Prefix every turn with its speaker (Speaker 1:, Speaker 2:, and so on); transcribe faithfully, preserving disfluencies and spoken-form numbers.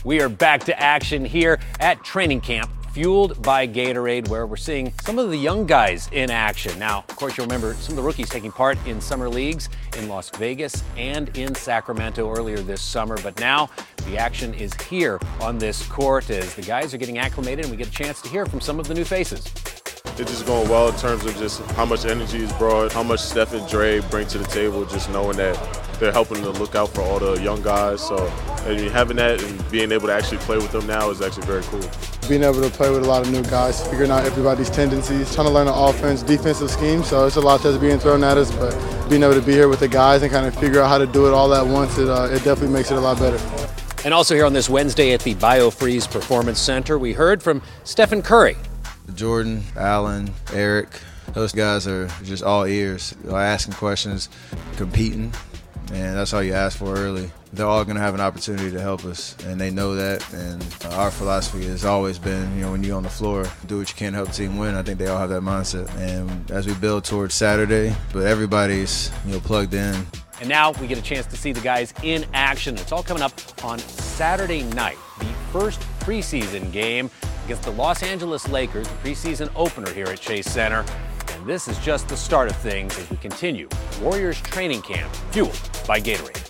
Speaker 1: We are back to action here at training camp, fueled by Gatorade, where we're seeing some of the young guys in action. Now, of course, you'll remember some of the rookies taking part in summer leagues in Las Vegas and in Sacramento earlier this summer. But now the action is here on this court as the guys are getting acclimated and we get a chance to hear from some of the new faces.
Speaker 2: It's just going well in terms of just how much energy is brought, how much Steph and Dre bring to the table, just knowing that they're helping to look out for all the young guys. So I mean, having that and being able to actually play with them now is actually very cool.
Speaker 3: Being able to play with a lot of new guys, figuring out everybody's tendencies, trying to learn the offense, defensive scheme. So it's a lot that's being thrown at us, but being able to be here with the guys and kind of figure out how to do it all at once, it, uh, it definitely makes it a lot better.
Speaker 1: And also here on this Wednesday at the BioFreeze Performance Center, we heard from Stephen Curry.
Speaker 4: Jordan, Allen, Eric, those guys are just all ears, asking questions, competing, and that's all you ask for early. They're all going to have an opportunity to help us, and they know that. And our philosophy has always been, you know, when you're on the floor, do what you can to help the team win. I think they all have that mindset. And as we build towards Saturday, but everybody's, you know, plugged in.
Speaker 1: And now we get a chance to see the guys in action. It's all coming up on Saturday night, the first preseason game against the Los Angeles Lakers, the preseason opener here at Chase Center. And this is just the start of things as we continue Warriors training camp, fueled by Gatorade.